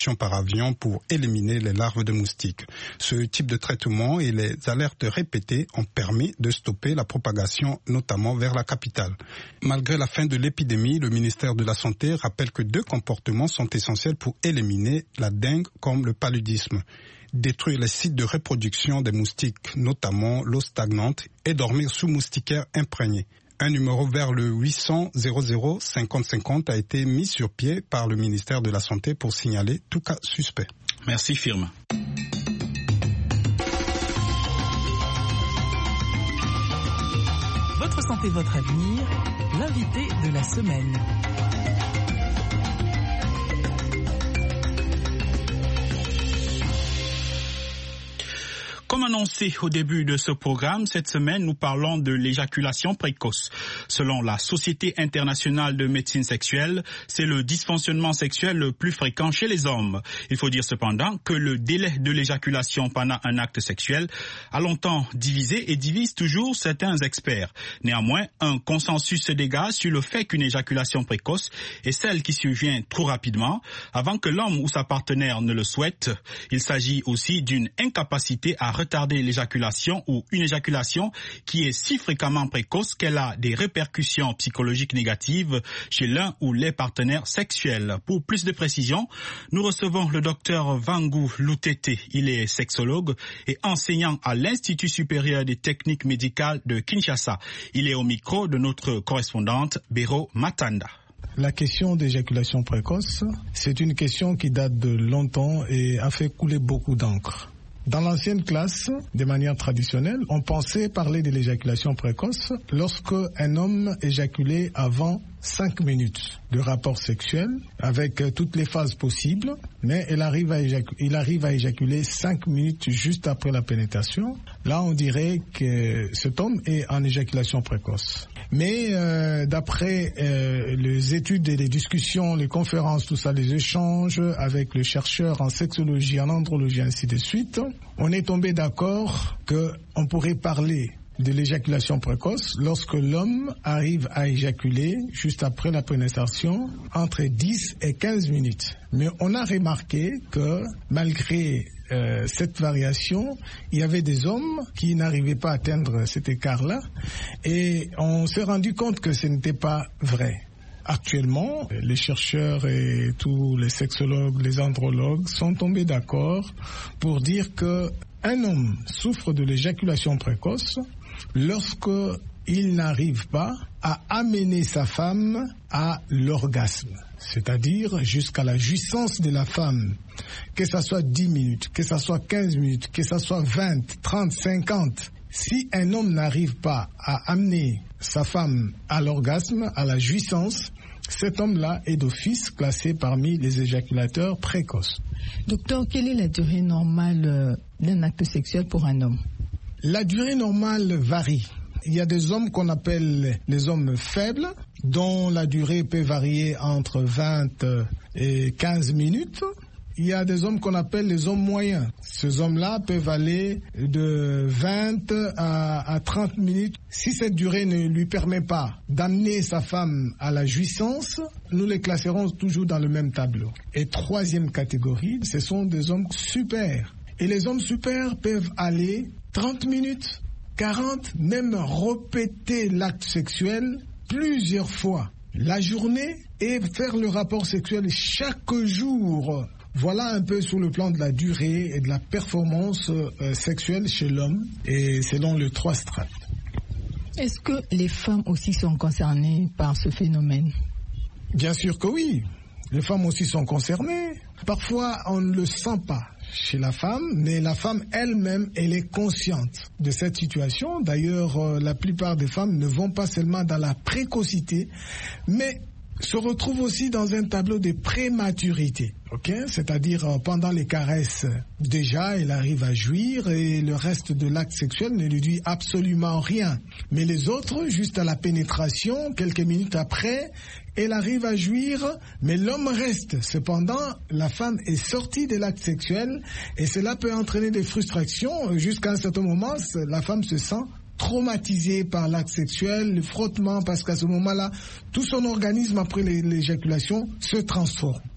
par avion pour éliminer les larves de moustiques. Ce type de traitement et les alertes répétées ont permis de stopper la propagation, notamment vers la capitale. Malgré la fin de l'épidémie, le ministère de la Santé rappelle que 2 comportements sont essentiels pour éliminer la dengue comme le paludisme. Détruire les sites de reproduction des moustiques, notamment l'eau stagnante, et dormir sous moustiquaires imprégnés. Un numéro vers le 800 00 50 50 a été mis sur pied par le ministère de la Santé pour signaler tout cas suspect. Merci Firmin. Votre santé, votre avenir, l'invité de la semaine. Comme annoncé au début de ce programme, cette semaine, nous parlons de l'éjaculation précoce. Selon la Société internationale de médecine sexuelle, c'est le dysfonctionnement sexuel le plus fréquent chez les hommes. Il faut dire cependant que le délai de l'éjaculation pendant un acte sexuel a longtemps divisé et divise toujours certains experts. Néanmoins, un consensus se dégage sur le fait qu'une éjaculation précoce est celle qui survient trop rapidement, avant que l'homme ou sa partenaire ne le souhaite. Il s'agit aussi d'une incapacité à retarder l'éjaculation ou une éjaculation qui est si fréquemment précoce qu'elle a des répercussions psychologiques négatives chez l'un ou les partenaires sexuels. Pour plus de précisions, nous recevons le docteur Vangu Lutete. Il est sexologue et enseignant à l'Institut supérieur des techniques médicales de Kinshasa. Il est au micro de notre correspondante Béro Matanda. La question d'éjaculation précoce, c'est une question qui date de longtemps et a fait couler beaucoup d'encre. Dans l'ancienne classe, de manière traditionnelle, on pensait parler de l'éjaculation précoce lorsque un homme éjaculait avant 5 minutes de rapport sexuel avec toutes les phases possibles, mais il arrive à éjaculer 5 minutes juste après la pénétration. Là, on dirait que cet homme est en éjaculation précoce. Mais d'après les études et les discussions, les conférences, tout ça, les échanges avec les chercheurs en sexologie, en andrologie, ainsi de suite, on est tombé d'accord qu'on pourrait parler de l'éjaculation précoce lorsque l'homme arrive à éjaculer juste après la pénétration entre 10 et 15 minutes. Mais on a remarqué que malgré cette variation, il y avait des hommes qui n'arrivaient pas à atteindre cet écart-là et on s'est rendu compte que ce n'était pas vrai. Actuellement, les chercheurs et tous les sexologues, les andrologues sont tombés d'accord pour dire qu'un homme souffre de l'éjaculation précoce lorsque il n'arrive pas à amener sa femme à l'orgasme, c'est-à-dire jusqu'à la jouissance de la femme, que ça soit 10 minutes, que ça soit 15 minutes, que ça soit 20, 30, 50. Si un homme n'arrive pas à amener sa femme à l'orgasme, à la jouissance, cet homme-là est d'office classé parmi les éjaculateurs précoces. Docteur, quelle est la durée normale d'un acte sexuel pour un homme? La durée normale varie. Il y a des hommes qu'on appelle les hommes faibles, dont la durée peut varier entre 20 et 15 minutes. Il y a des hommes qu'on appelle les hommes moyens. Ces hommes-là peuvent aller de 20 à 30 minutes. Si cette durée ne lui permet pas d'amener sa femme à la jouissance, nous les classerons toujours dans le même tableau. Et troisième catégorie, ce sont des hommes super. Et les hommes super peuvent aller 30 minutes, 40, même répéter l'acte sexuel plusieurs fois la journée et faire le rapport sexuel chaque jour. Voilà un peu sur le plan de la durée et de la performance sexuelle chez l'homme et selon les 3 strates. Est-ce que les femmes aussi sont concernées par ce phénomène? Bien sûr que oui. Les femmes aussi sont concernées. Parfois, on ne le sent pas chez la femme, mais la femme elle-même, elle est consciente de cette situation. D'ailleurs, la plupart des femmes ne vont pas seulement dans la précocité, mais se retrouvent aussi dans un tableau de prématurité. C'est-à-dire pendant les caresses, déjà, elle arrive à jouir et le reste de l'acte sexuel ne lui dit absolument rien. Mais les autres, juste à la pénétration, quelques minutes après, elle arrive à jouir, mais l'homme reste. Cependant, la femme est sortie de l'acte sexuel et cela peut entraîner des frustrations. Jusqu'à un certain moment, la femme se sent traumatisée par l'acte sexuel, le frottement, parce qu'à ce moment-là, tout son organisme après l'éjaculation se transforme.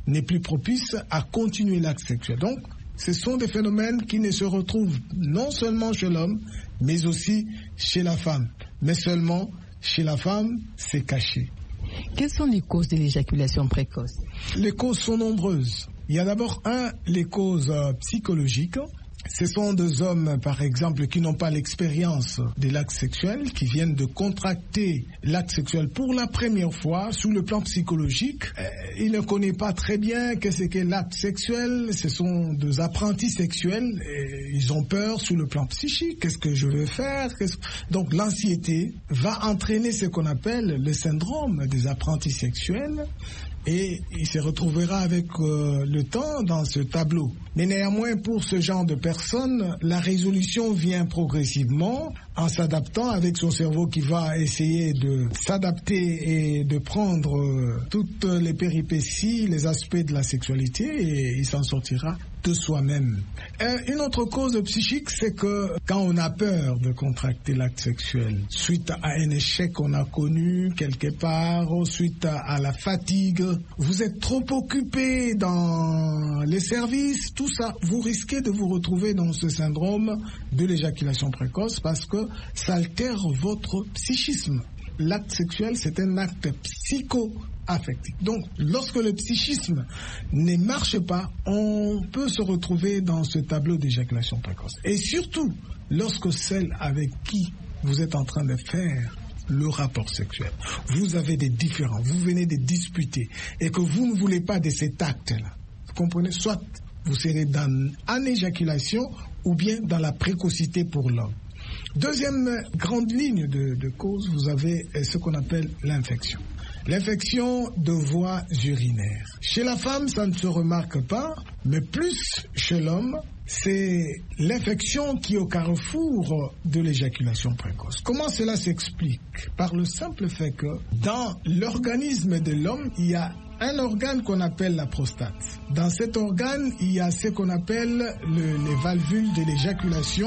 n'est plus propice à continuer l'acte sexuel. Donc, ce sont des phénomènes qui ne se retrouvent non seulement chez l'homme, mais aussi chez la femme. Mais seulement chez la femme, c'est caché. Quelles sont les causes de l'éjaculation précoce? Les causes sont nombreuses. Il y a d'abord les causes psychologiques. Ce sont des hommes, par exemple, qui n'ont pas l'expérience de l'acte sexuel, qui viennent de contracter l'acte sexuel pour la première fois sous le plan psychologique. Ils ne connaissent pas très bien qu'est-ce qu'est l'acte sexuel. Ce sont des apprentis sexuels. Ils ont peur sous le plan psychique. Qu'est-ce que je veux faire? Donc l'anxiété va entraîner ce qu'on appelle le syndrome des apprentis sexuels. Et il se retrouvera avec le temps dans ce tableau. Mais néanmoins, pour ce genre de personnes, la résolution vient progressivement en s'adaptant avec son cerveau qui va essayer de s'adapter et de prendre toutes les péripéties, les aspects de la sexualité, et il s'en sortira de soi-même. Une autre cause psychique, c'est que quand on a peur de contracter l'acte sexuel, suite à un échec qu'on a connu quelque part, suite à la fatigue, vous êtes trop occupé dans les services, tout ça, vous risquez de vous retrouver dans ce syndrome de l'éjaculation précoce parce que ça altère votre psychisme. L'acte sexuel, c'est un acte psycho-affectif. Donc, lorsque le psychisme ne marche pas, on peut se retrouver dans ce tableau d'éjaculation précoce. Et surtout, lorsque celle avec qui vous êtes en train de faire le rapport sexuel, vous avez des différends, vous venez de disputer, et que vous ne voulez pas de cet acte-là. Vous comprenez? Soit vous serez en éjaculation ou bien dans la précocité pour l'homme. Deuxième grande ligne de cause, vous avez ce qu'on appelle l'infection. L'infection de voies urinaires. Chez la femme, ça ne se remarque pas, mais plus chez l'homme, c'est l'infection qui est au carrefour de l'éjaculation précoce. Comment cela s'explique? Par le simple fait que dans l'organisme de l'homme, il y a un organe qu'on appelle la prostate. Dans cet organe, il y a ce qu'on appelle les valvules de l'éjaculation.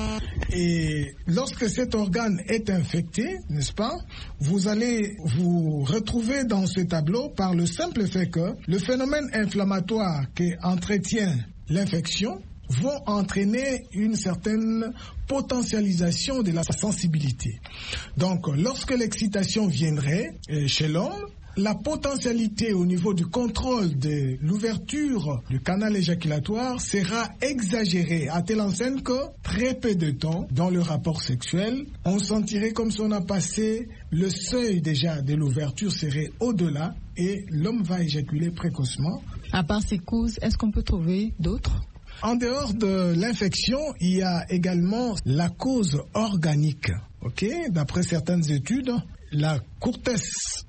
Et lorsque cet organe est infecté, n'est-ce pas, vous allez vous retrouver dans ce tableau par le simple fait que le phénomène inflammatoire qui entretient l'infection vont entraîner une certaine potentialisation de la sensibilité. Donc, lorsque l'excitation viendrait chez l'homme, la potentialité au niveau du contrôle de l'ouverture du canal éjaculatoire sera exagérée à telle enseigne que très peu de temps dans le rapport sexuel, on sentirait comme si on a passé le seuil déjà de l'ouverture serait au-delà et l'homme va éjaculer précocement. À part ces causes, est-ce qu'on peut trouver d'autres? En dehors de l'infection, il y a également la cause organique. D'après certaines études, la courtesse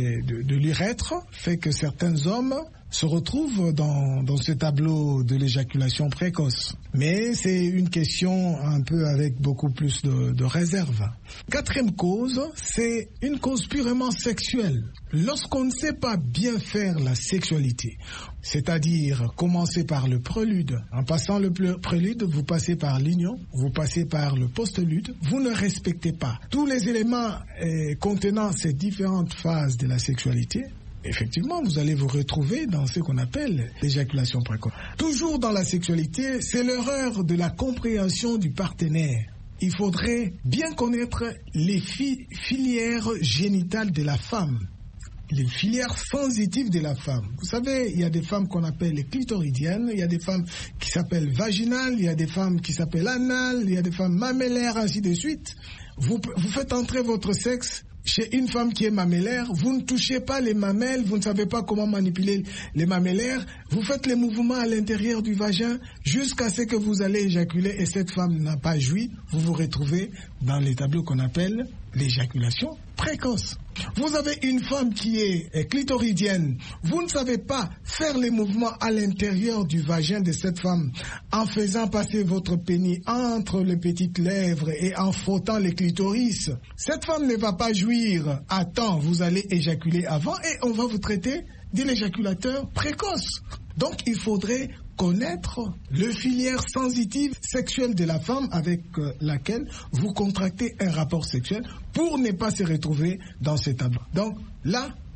de l'urètre fait que certains hommes se retrouvent dans ce tableau de l'éjaculation précoce. Mais c'est une question un peu avec beaucoup plus de réserve. Quatrième cause, c'est une cause purement sexuelle. Lorsqu'on ne sait pas bien faire la sexualité, c'est-à-dire commencer par le prélude. En passant le prélude, vous passez par l'union, vous passez par le postlude. Vous ne respectez pas tous les éléments contenant ces différentes phases de la sexualité. Effectivement, vous allez vous retrouver dans ce qu'on appelle l'éjaculation précoce. Toujours dans la sexualité, c'est l'erreur de la compréhension du partenaire. Il faudrait bien connaître les filières génitales de la femme. Les filières sensitives de la femme. Vous savez, il y a des femmes qu'on appelle les clitoridiennes, il y a des femmes qui s'appellent vaginales, il y a des femmes qui s'appellent anales, il y a des femmes mamellaires, ainsi de suite. Vous faites entrer votre sexe chez une femme qui est mamellaire, vous ne touchez pas les mamelles, vous ne savez pas comment manipuler les mamellaires, vous faites les mouvements à l'intérieur du vagin jusqu'à ce que vous allez éjaculer et cette femme n'a pas joui, vous vous retrouvez dans les tableaux qu'on appelle l'éjaculation précoce. Vous avez une femme qui est clitoridienne, vous ne savez pas faire les mouvements à l'intérieur du vagin de cette femme en faisant passer votre pénis entre les petites lèvres et en frottant les clitoris. Cette femme ne va pas jouir à temps, vous allez éjaculer avant et on va vous traiter de l'éjaculateur précoce. Donc il faudrait connaître le filière sensitive sexuelle de la femme avec laquelle vous contractez un rapport sexuel pour ne pas se retrouver dans cet tableau. Donc là,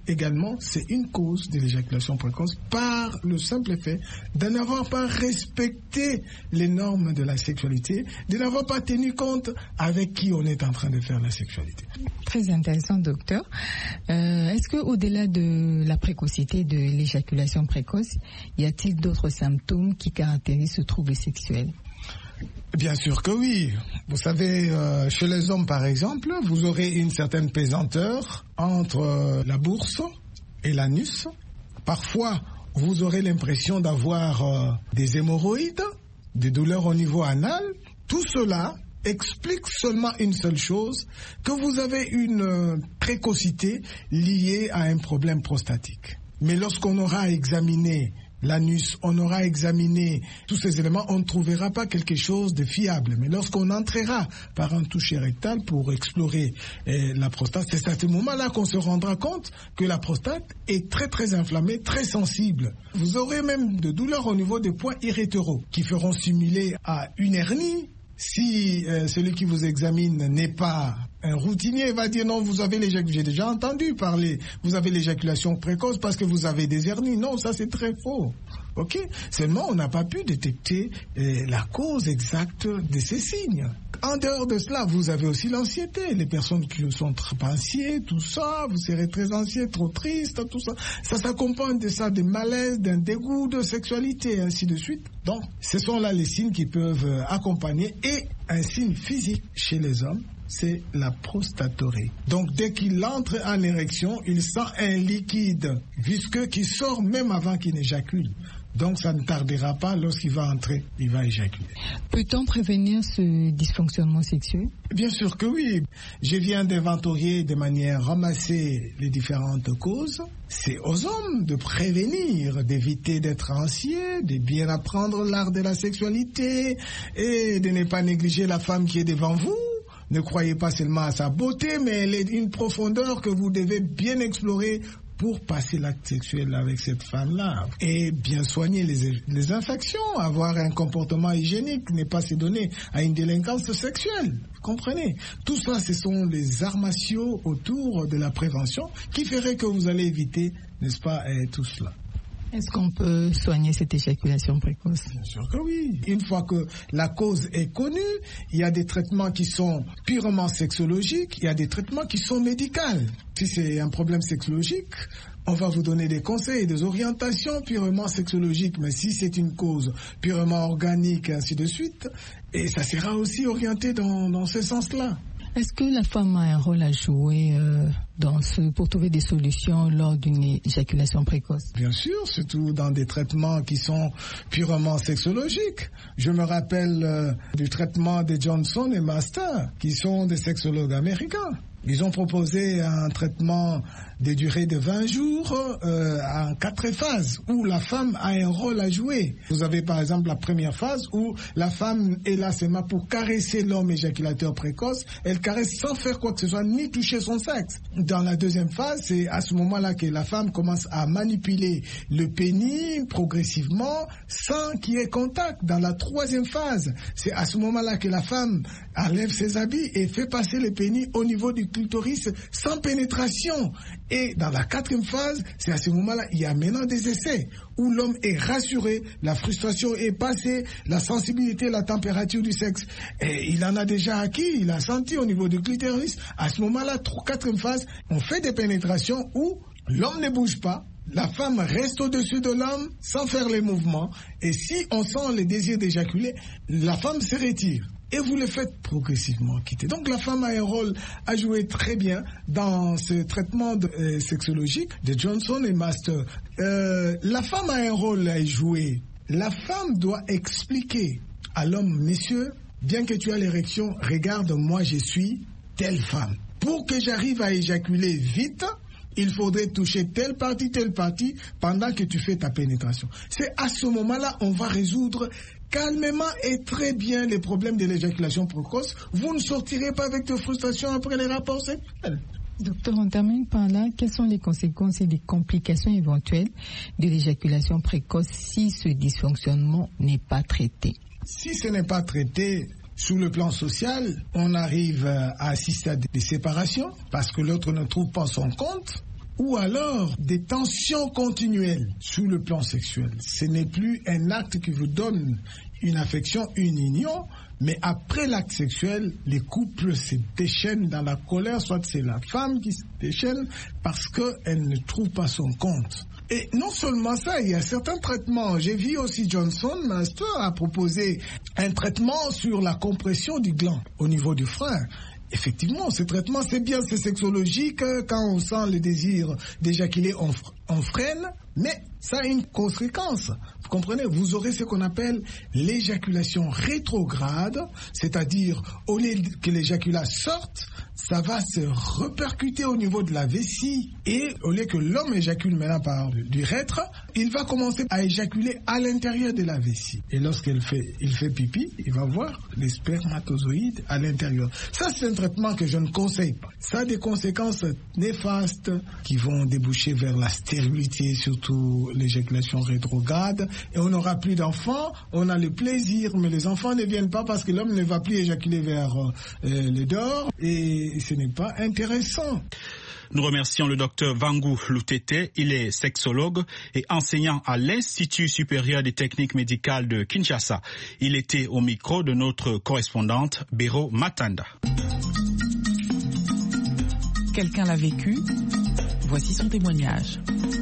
également, c'est une cause de l'éjaculation précoce par le simple fait de n'avoir pas respecté les normes de la sexualité, de n'avoir pas tenu compte avec qui on est en train de faire la sexualité. Très intéressant, docteur. Est-ce qu'au-delà de la précocité de l'éjaculation précoce, y a-t-il d'autres symptômes qui caractérisent ce trouble sexuel? Bien sûr que oui. Vous savez, chez les hommes par exemple, vous aurez une certaine pesanteur entre la bourse et l'anus. Parfois, vous aurez l'impression d'avoir des hémorroïdes, des douleurs au niveau anal. Tout cela explique seulement une seule chose, que vous avez une précocité liée à un problème prostatique. Mais lorsqu'on aura examiné l'anus, on aura examiné tous ces éléments, on ne trouvera pas quelque chose de fiable. Mais lorsqu'on entrera par un toucher rectal pour explorer la prostate, c'est à ce moment-là qu'on se rendra compte que la prostate est très très inflammée, très sensible. Vous aurez même de douleurs au niveau des points irrétéraux qui feront simuler à une hernie. Si celui qui vous examine n'est pas un routinier, il va dire non, vous avez l'éjaculation. J'ai déjà entendu parler, vous avez l'éjaculation précoce parce que vous avez des hernies. Non, ça c'est très faux. Ok. Seulement, on n'a pas pu détecter la cause exacte de ces signes. En dehors de cela, vous avez aussi l'anxiété. Les personnes qui sont trop anxieuses, tout ça, vous serez très anxieux, trop triste, tout ça. Ça s'accompagne de ça, des malaises, d'un dégoût de sexualité, ainsi de suite. Donc, ce sont là les signes qui peuvent accompagner. Et un signe physique chez les hommes, c'est la prostatorée. Donc, dès qu'il entre en érection, il sent un liquide visqueux qui sort même avant qu'il n'éjacule. Donc, ça ne tardera pas, lorsqu'il va entrer, il va éjaculer. Peut-on prévenir ce dysfonctionnement sexuel? Bien sûr que oui. Je viens d'inventorier de manière ramassée les différentes causes. C'est aux hommes de prévenir, d'éviter d'être anxieux, de bien apprendre l'art de la sexualité et de ne pas négliger la femme qui est devant vous. Ne croyez pas seulement à sa beauté, mais elle est une profondeur que vous devez bien explorer pour passer l'acte sexuel avec cette femme-là. Et bien soigner les infections, avoir un comportement hygiénique, ne pas se donner à une délinquance sexuelle. Vous comprenez? Tout ça, ce sont les arts martiaux autour de la prévention qui feraient que vous allez éviter, n'est-ce pas, tout cela. Est-ce qu'on peut soigner cette éjaculation précoce? Bien sûr que oui. Une fois que la cause est connue, il y a des traitements qui sont purement sexologiques, il y a des traitements qui sont médicaux. Si c'est un problème sexologique, on va vous donner des conseils et des orientations purement sexologiques. Mais si c'est une cause purement organique, et ainsi de suite, et ça sera aussi orienté dans ce sens-là. Est-ce que la femme a un rôle à jouer pour trouver des solutions lors d'une éjaculation précoce? Bien sûr, surtout dans des traitements qui sont purement sexologiques. Je me rappelle du traitement de Johnson et Master, qui sont des sexologues américains. Ils ont proposé un traitement de durée de 20 jours en 4 phases où la femme a un rôle à jouer. Vous avez par exemple la première phase où la femme est là seulement pour caresser l'homme éjaculateur précoce. Elle caresse sans faire quoi que ce soit, ni toucher son sexe. Dans la deuxième phase, c'est à ce moment-là que la femme commence à manipuler le pénis progressivement sans qu'il y ait contact. Dans la troisième phase, c'est à ce moment-là que la femme enlève ses habits et fait passer le pénis au niveau du clitoris sans pénétration. Et dans la quatrième phase, c'est à ce moment-là, il y a maintenant des essais où l'homme est rassuré, la frustration est passée, la sensibilité, la température du sexe, et il en a déjà acquis, il a senti au niveau du clitoris. À ce moment-là, quatrième phase, on fait des pénétrations où l'homme ne bouge pas, la femme reste au-dessus de l'homme sans faire les mouvements, et si on sent le désir d'éjaculer, la femme se retire. Et vous le faites progressivement quitter. Donc la femme a un rôle à jouer très bien dans ce traitement sexologique de Johnson et Master. La femme a un rôle à jouer. La femme doit expliquer à l'homme, messieurs, bien que tu aies l'érection, regarde, moi je suis telle femme. Pour que j'arrive à éjaculer vite, il faudrait toucher telle partie pendant que tu fais ta pénétration. C'est à ce moment-là on va résoudre calmement et très bien les problèmes de l'éjaculation précoce. Vous ne sortirez pas avec de frustration après les rapports sexuels. Docteur, on termine par là. Quelles sont les conséquences et les complications éventuelles de l'éjaculation précoce si ce dysfonctionnement n'est pas traité? Si ce n'est pas traité, sur le plan social, on arrive à assister à des séparations parce que l'autre ne trouve pas son compte. ou alors des tensions continuelles sur le plan sexuel. Ce n'est plus un acte qui vous donne une affection, une union, mais après l'acte sexuel, les couples se déchaînent dans la colère, soit c'est la femme qui se déchaîne parce qu'elle ne trouve pas son compte. Et non seulement ça, il y a certains traitements. J'ai vu aussi Johnson Master a proposé un traitement sur la compression du gland au niveau du frein. Effectivement, ce traitement, c'est bien, c'est sexologique. Quand on sent le désir d'éjaculer, on freine, mais ça a une conséquence. Vous comprenez? Vous aurez ce qu'on appelle l'éjaculation rétrograde, c'est-à-dire au lieu que l'éjaculat sorte, ça va se répercuter au niveau de la vessie et au lieu que l'homme éjacule maintenant par l'urètre, il va commencer à éjaculer à l'intérieur de la vessie. Et lorsqu'il fait pipi, il va voir les spermatozoïdes à l'intérieur. Ça, c'est un traitement que je ne conseille pas. Ça a des conséquences néfastes qui vont déboucher vers la stérilité, surtout l'éjaculation rétrograde, et on n'aura plus d'enfants, on a le plaisir, mais les enfants ne viennent pas parce que l'homme ne va plus éjaculer vers le dehors, et ce n'est pas intéressant. Nous remercions le docteur Vangu Lutete. Il est sexologue et enseignant à l'Institut supérieur des techniques médicales de Kinshasa. Il était au micro de notre correspondante Béro Matanda. Quelqu'un l'a vécu. Voici son témoignage.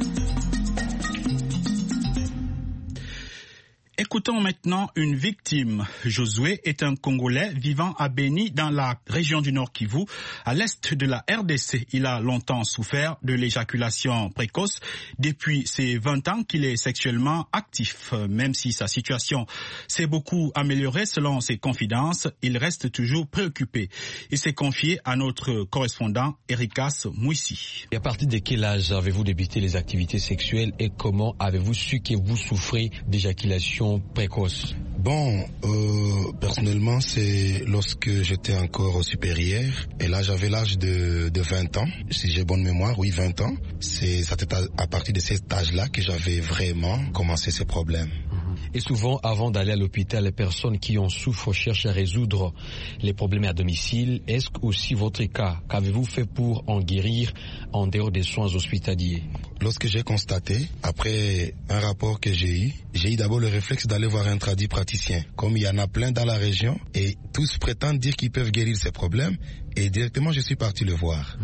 Écoutons maintenant une victime. Josué est un Congolais vivant à Beni dans la région du Nord Kivu, à l'est de la RDC. Il a longtemps souffert de l'éjaculation précoce. Depuis ses 20 ans qu'il est sexuellement actif. Même si sa situation s'est beaucoup améliorée selon ses confidences, il reste toujours préoccupé. Il s'est confié à notre correspondant Erikas Mouissi. Et à partir de quel âge avez-vous débuté les activités sexuelles et comment avez-vous su que vous souffrez d'éjaculation précoce? Bon, personnellement, c'est lorsque j'étais encore au supérieur, et là j'avais l'âge de 20 ans, si j'ai bonne mémoire, oui 20 ans. C'est à partir de cet âge-là que j'avais vraiment commencé ces problèmes. Et souvent, avant d'aller à l'hôpital, les personnes qui en souffrent cherchent à résoudre les problèmes à domicile. Est-ce aussi votre cas? Qu'avez-vous fait pour en guérir en dehors des soins hospitaliers? Lorsque j'ai constaté, après un rapport que j'ai eu d'abord le réflexe d'aller voir un praticien. Comme il y en a plein dans la région, et tous prétendent dire qu'ils peuvent guérir ces problèmes, et directement je suis parti le voir.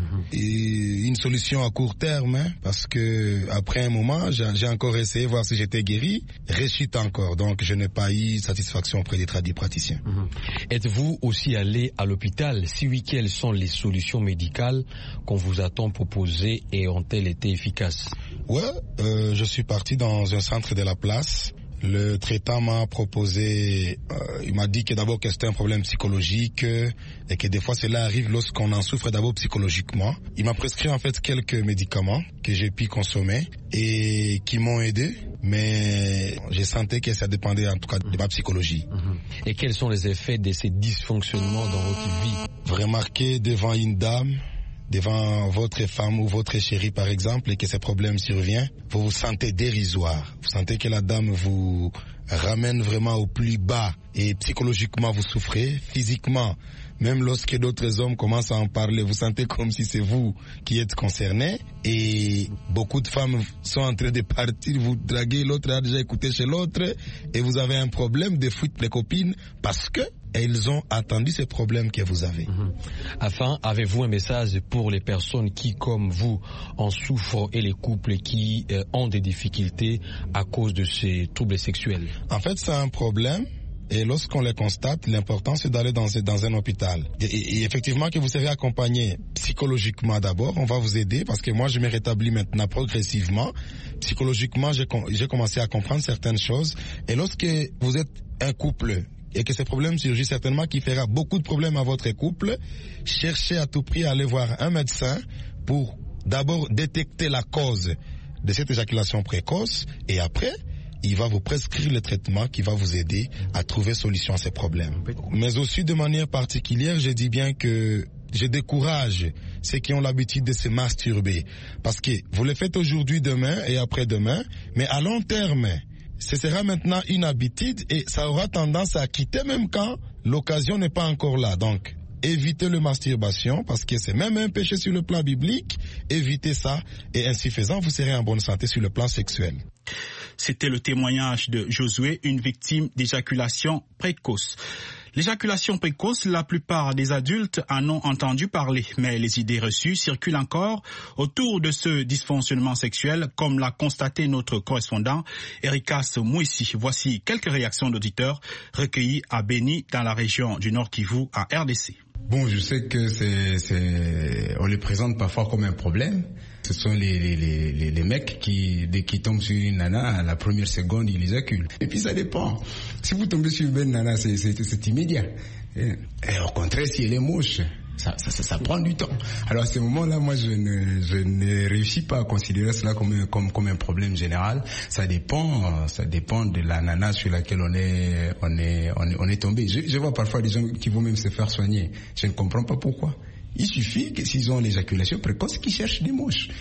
Et une solution à court terme, hein, parce que après un moment, j'ai encore essayé de voir si j'étais guéri, rechute encore, donc je n'ai pas eu satisfaction auprès des praticiens. Êtes-vous aussi allé à l'hôpital? Si oui, quelles sont les solutions médicales qu'on vous a proposées et ont-elles été efficaces? Ouais, je suis parti dans un centre de la place. Le traitant m'a proposé, il m'a dit que d'abord que c'était un problème psychologique et que des fois cela arrive lorsqu'on en souffre d'abord psychologiquement. Il m'a prescrit en fait quelques médicaments que j'ai pu consommer et qui m'ont aidé, mais j'ai senti que ça dépendait en tout cas de ma psychologie. Et quels sont les effets de ces dysfonctionnements dans votre vie? Vous remarquez devant une dame, devant votre femme ou votre chérie par exemple, et que ces problèmes surviennent, vous vous sentez dérisoire. Vous sentez que la dame vous ramène vraiment au plus bas et psychologiquement vous souffrez, physiquement. Même lorsque d'autres hommes commencent à en parler, vous sentez comme si c'est vous qui êtes concerné. Et beaucoup de femmes sont en train de partir, vous draguez, l'autre a déjà écouté chez l'autre, et vous avez un problème de fuite les copines parce que elles ont attendu ces problèmes que vous avez. Enfin, avez-vous un message pour les personnes qui, comme vous, en souffrent et les couples qui ont des difficultés à cause de ces troubles sexuels? En fait, c'est un problème. Et lorsqu'on les constate, l'important c'est d'aller dans un hôpital. Et effectivement que vous serez accompagné psychologiquement d'abord, on va vous aider parce que moi je me rétablis maintenant progressivement. Psychologiquement, j'ai commencé à comprendre certaines choses. Et lorsque vous êtes un couple et que ces problèmes surgissent, certainement qui fera beaucoup de problèmes à votre couple, cherchez à tout prix à aller voir un médecin pour d'abord détecter la cause de cette éjaculation précoce et après, il va vous prescrire le traitement qui va vous aider à trouver solution à ces problèmes. Mais aussi de manière particulière, je dis bien que je décourage ceux qui ont l'habitude de se masturber. Parce que vous le faites aujourd'hui, demain et après-demain, mais à long terme, ce sera maintenant une habitude et ça aura tendance à quitter même quand l'occasion n'est pas encore là. Donc, évitez le masturbation parce que c'est même un péché sur le plan biblique. Évitez ça et ainsi faisant, vous serez en bonne santé sur le plan sexuel. C'était le témoignage de Josué, une victime d'éjaculation précoce. L'éjaculation précoce, la plupart des adultes en ont entendu parler, mais les idées reçues circulent encore autour de ce dysfonctionnement sexuel, comme l'a constaté notre correspondant Erikas Mouissi. Voici quelques réactions d'auditeurs recueillies à Béni, dans la région du Nord Kivu, en RDC. Bon, je sais que on le présente parfois comme un problème. Ce sont les mecs dès qu'ils tombent sur une nana, à la première seconde, ils éjaculent. Et puis ça dépend. Si vous tombez sur une belle nana, c'est immédiat. Et au contraire, si elle est moche, ça prend du temps. Alors à ce moment-là, moi, je ne réussis pas à considérer cela comme un problème général. Ça dépend de la nana sur laquelle on est tombé. Je vois parfois des gens qui vont même se faire soigner. Je ne comprends pas pourquoi. Il suffit que s'ils ont l'éjaculation précoce, qu'ils cherchent des moches.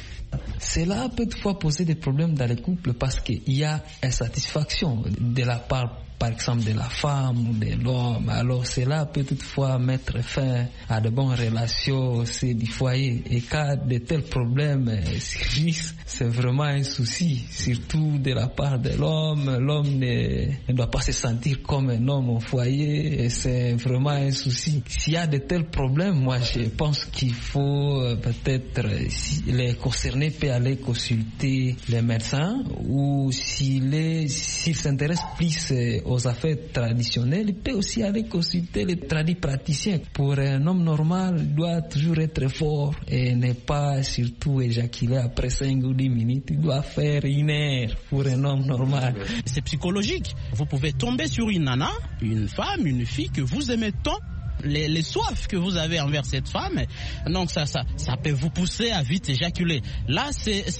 Cela peut toutefois poser des problèmes dans les couples parce qu'il y a insatisfaction de la part, par exemple, de la femme ou de l'homme. Alors cela peut toutefois mettre fin à de bonnes relations au sein du foyer. Et quand de tels problèmes surgissent, c'est vraiment un souci, surtout de la part de l'homme. L'homme ne doit pas se sentir comme un homme au foyer et c'est vraiment un souci. S'il y a de tels problèmes, moi je pense qu'il faut peut-être, les concernés peuvent aller consulter les médecins ou s'il s'intéresse plus aux affaires traditionnelles, il peut aussi aller consulter les praticiens. Pour un homme normal, il doit toujours être fort et ne pas surtout éjaculer après 5 ou 10 minutes. Il doit faire 1 heure pour un homme normal. C'est psychologique. Vous pouvez tomber sur une nana, une femme, une fille que vous aimez tant. Les soifs que vous avez envers cette femme, donc ça peut vous pousser à vite éjaculer. Là,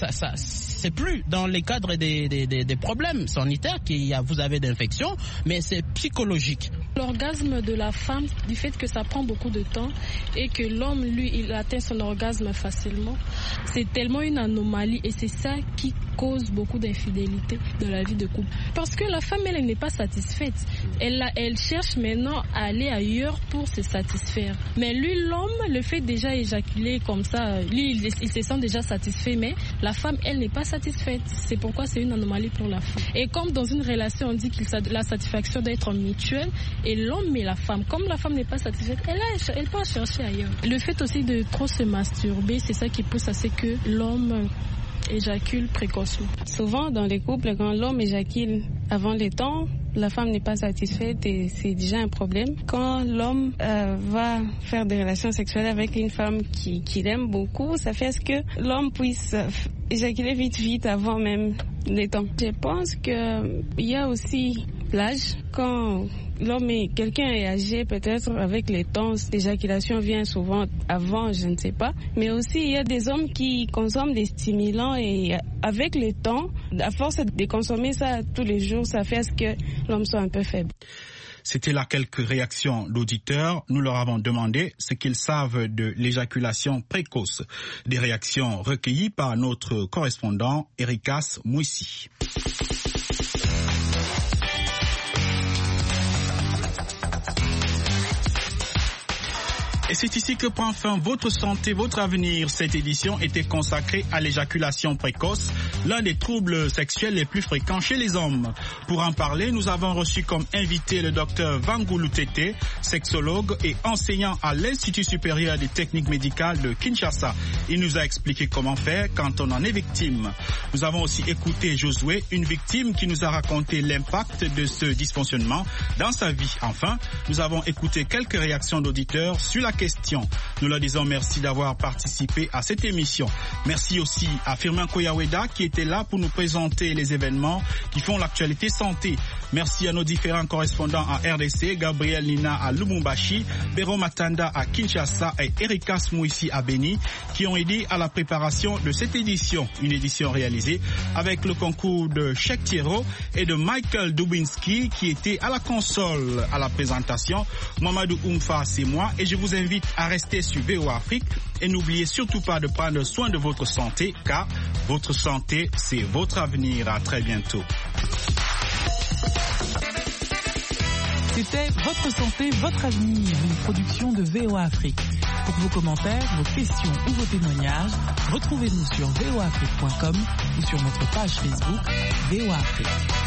c'est plus dans les cadres des problèmes sanitaires vous avez d'infection, mais c'est psychologique. L'orgasme de la femme, du fait que ça prend beaucoup de temps et que l'homme, lui, il atteint son orgasme facilement, c'est tellement une anomalie et c'est ça qui cause beaucoup d'infidélité dans la vie de couple. Parce que la femme, elle n'est pas satisfaite. Elle cherche maintenant à aller ailleurs pour se satisfaire. Mais lui, l'homme, le fait déjà éjaculer comme ça, lui, il se sent déjà satisfait, mais la femme, elle n'est pas satisfaite. C'est pourquoi c'est une anomalie pour la femme. Et comme dans une relation, on dit que la satisfaction doit être mutuelle, et l'homme et la femme, comme la femme n'est pas satisfaite, elle peut chercher ailleurs. Le fait aussi de trop se masturber, c'est ça qui pousse à ce que l'homme éjacule précocement. Souvent dans les couples, quand l'homme éjacule avant les temps, la femme n'est pas satisfaite et c'est déjà un problème. Quand l'homme va faire des relations sexuelles avec une femme qu'il aime beaucoup, ça fait à ce que l'homme puisse éjaculer vite avant même les temps. Je pense qu'il y a aussi l'âge. Quand quelqu'un est âgé, peut-être avec les temps, l'éjaculation vient souvent avant, je ne sais pas. Mais aussi, il y a des hommes qui consomment des stimulants et avec le temps, à force de consommer ça tous les jours, ça fait à ce que l'homme soit un peu faible. C'était là quelques réactions d'auditeurs. Nous leur avons demandé ce qu'ils savent de l'éjaculation précoce. Des réactions recueillies par notre correspondant Erikas Mouissi. Et c'est ici que prend fin votre santé, votre avenir. Cette édition était consacrée à l'éjaculation précoce, l'un des troubles sexuels les plus fréquents chez les hommes. Pour en parler, nous avons reçu comme invité le docteur Vangoulou Tété, sexologue et enseignant à l'Institut supérieur des techniques médicales de Kinshasa. Il nous a expliqué comment faire quand on en est victime. Nous avons aussi écouté Josué, une victime qui nous a raconté l'impact de ce dysfonctionnement dans sa vie. Enfin, nous avons écouté quelques réactions d'auditeurs sur la question. Nous leur disons merci d'avoir participé à cette émission. Merci aussi à Firmin Koyaweda qui était là pour nous présenter les événements qui font l'actualité santé. Merci à nos différents correspondants à RDC, Gabriel Nina à Lubumbashi, Pero Matanda à Kinshasa et Erikas Mouissi à Béni qui ont aidé à la préparation de cette édition. Une édition réalisée avec le concours de Cheikh Thierro et de Michael Dubinski qui était à la console à la présentation. Mamadou Oumfa, c'est moi et je vous invite à rester sur VOA Afrique et n'oubliez surtout pas de prendre soin de votre santé car votre santé, c'est votre avenir. À très bientôt. C'était Votre santé, votre avenir, une production de VOA Afrique. Pour vos commentaires, vos questions ou vos témoignages, retrouvez-nous sur voaafrique.com ou sur notre page Facebook VOA Afrique.